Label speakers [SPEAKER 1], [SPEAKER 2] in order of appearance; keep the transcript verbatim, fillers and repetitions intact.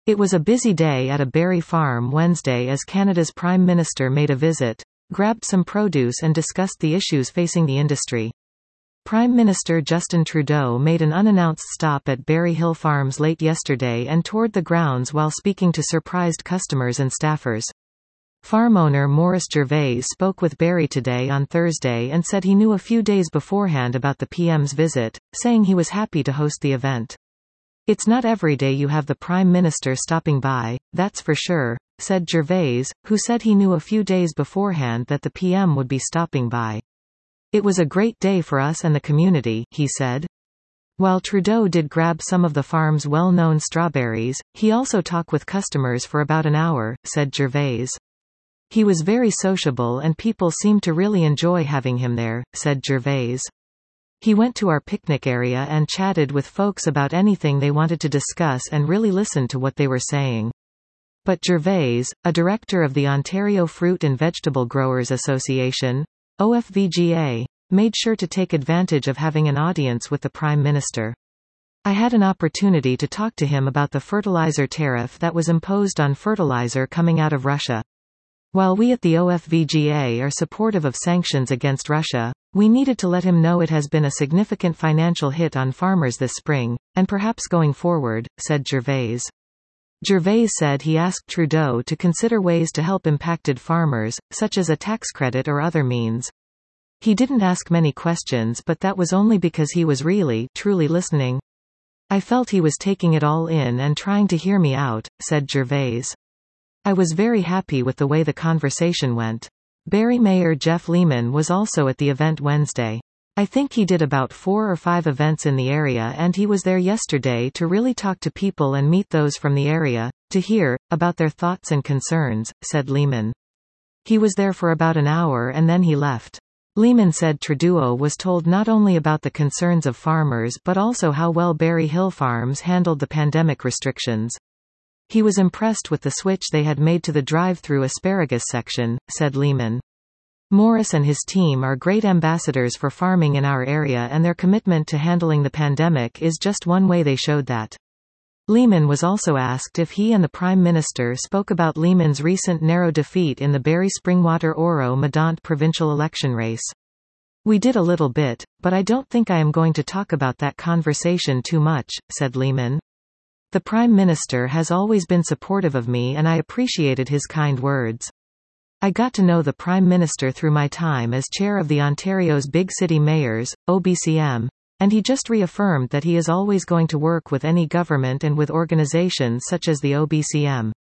[SPEAKER 1] It was a busy day at a berry farm Wednesday as Canada's Prime Minister made a visit, grabbed some produce and discussed the issues facing the industry. Prime Minister Justin Trudeau made an unannounced stop at Berry Hill Farms late yesterday and toured the grounds while speaking to surprised customers and staffers. Farm owner Maurice Gervais spoke with Berry today on Thursday and said he knew a few days beforehand about the P M's visit, saying he was happy to host the event. "It's not every day you have the Prime Minister stopping by, that's for sure," said Gervais, who said he knew a few days beforehand that the P M would be stopping by. "It was a great day for us and the community," he said. While Trudeau did grab some of the farm's well-known strawberries, he also talked with customers for about an hour, said Gervais. "He was very sociable and people seemed to really enjoy having him there," said Gervais. "He went to our picnic area and chatted with folks about anything they wanted to discuss and really listened to what they were saying." But Gervais, a director of the Ontario Fruit and Vegetable Growers Association, O F V G A, made sure to take advantage of having an audience with the Prime Minister. "I had an opportunity to talk to him about the fertilizer tariff that was imposed on fertilizer coming out of Russia. While we at the O F V G A are supportive of sanctions against Russia, we needed to let him know it has been a significant financial hit on farmers this spring, and perhaps going forward," said Gervais. Gervais said he asked Trudeau to consider ways to help impacted farmers, such as a tax credit or other means. "He didn't ask many questions, but that was only because he was really, truly listening. I felt he was taking it all in and trying to hear me out," said Gervais. "I was very happy with the way the conversation went." Barrie Mayor Jeff Leman was also at the event Wednesday. "I think he did about four or five events in the area and he was there yesterday to really talk to people and meet those from the area, to hear about their thoughts and concerns," said Leman. "He was there for about an hour and then he left." Leman said Trudeau was told not only about the concerns of farmers but also how well Berry Hill Farms handled the pandemic restrictions. He was impressed with the switch they had made to the drive-through asparagus section, said Leman. "Maurice and his team are great ambassadors for farming in our area and their commitment to handling the pandemic is just one way they showed that." Leman was also asked if he and the Prime Minister spoke about Leman's recent narrow defeat in the Barrie Springwater-Oro-Medonte provincial election race. "We did a little bit, but I don't think I am going to talk about that conversation too much," said Leman. "The Prime Minister has always been supportive of me and I appreciated his kind words. I got to know the Prime Minister through my time as chair of the Ontario's Big City Mayors, O B C M, and he just reaffirmed that he is always going to work with any government and with organizations such as the O B C M.